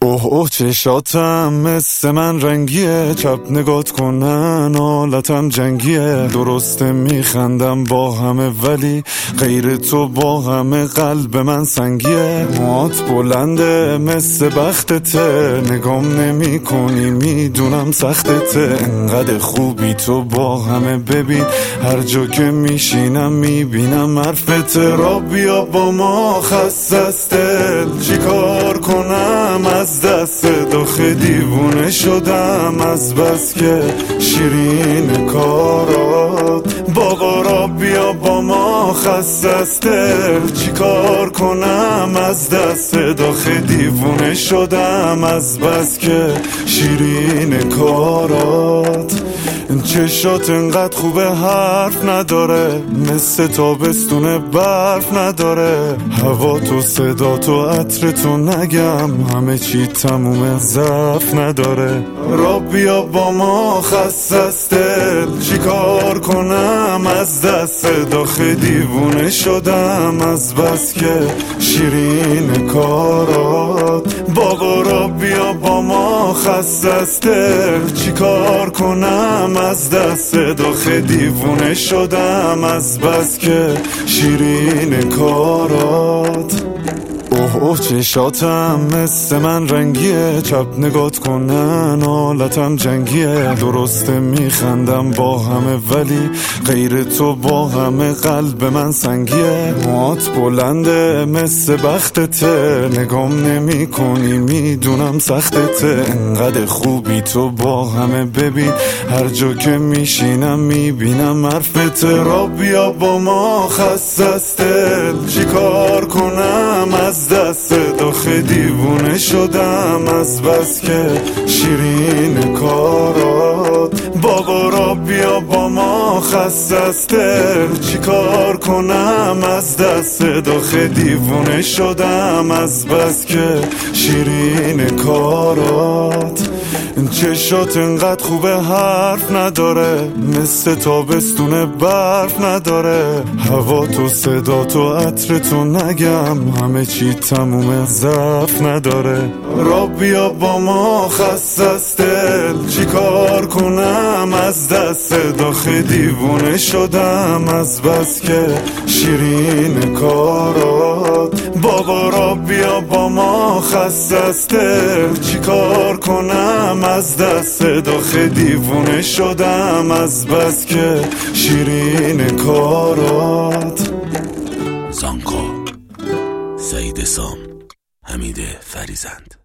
اوه اوه چشاتم مثل من رنگیه، چپ نگات کنن حالتم جنگیه. درسته میخندم با همه ولی غیر تو با همه قلب من سنگیه. موات بلنده مثل بختته، نگام نمی کنی میدونم سختته. انقدر خوبی تو با همه ببین، هر جا که میشینم میبینم حرفت. را بیا با ما خسته است دل، چی کار کنم از دست داخل دیوونه شدم از بس که شیرین کارات. بابا را بیا با ما خسته است دل، چی کار کنم از دست داخل دیوونه شدم از بس که شیرین کارات. چشات انقدر خوبه حرف نداره، مثل تابستون برف نداره. هوا تو صدا تو عطر تو نگم، همه چی تمومه ضعف نداره. را بیا با ما خسته است دل، چی کار کنم از دست داخل دیوونه شدم از بس که شیرین کارات. بابا را بیا با ما خسته است دل، چی کار کنم از دست داخل دیوونه شدم از بس که شیرین کارات. اوه اوه چشاتم مثل من رنگیه، چپ نگات کنن حالتم جنگیه. درسته میخندم با همه ولی غیر تو با همه قلب من سنگیه. موات بلنده مثل بختته، نگام نمی کنی میدونم سختته. انقدر خوبی تو با همه ببین، هر جا که میشینم میبینم حرفت. را بیا با ما خسته است دل، چی کار کنم از دست داخل دیوونه شدم از بس که شیرین کارات. بابا را بیا با ما خسته است دل، چی کار کنم از دست داخل دیوونه شدم از بس که شیرین کارات. چشات انقدر خوبه حرف نداره، مثل تابستون برف نداره. هوا تو صدا تو عطر تو نگم، همه چی تمومه ضعف نداره. را بیا با ما خسته است دل، چی کار کنم از دست داخل دیوونه شدم از بس که شیرین کارات. بابا را بیا با ما خسته است دل، چی کار کنم از دست داخل دیوونه شدم از بس که شیرین کارات. زانکو، سعید سام، حمید فریزند.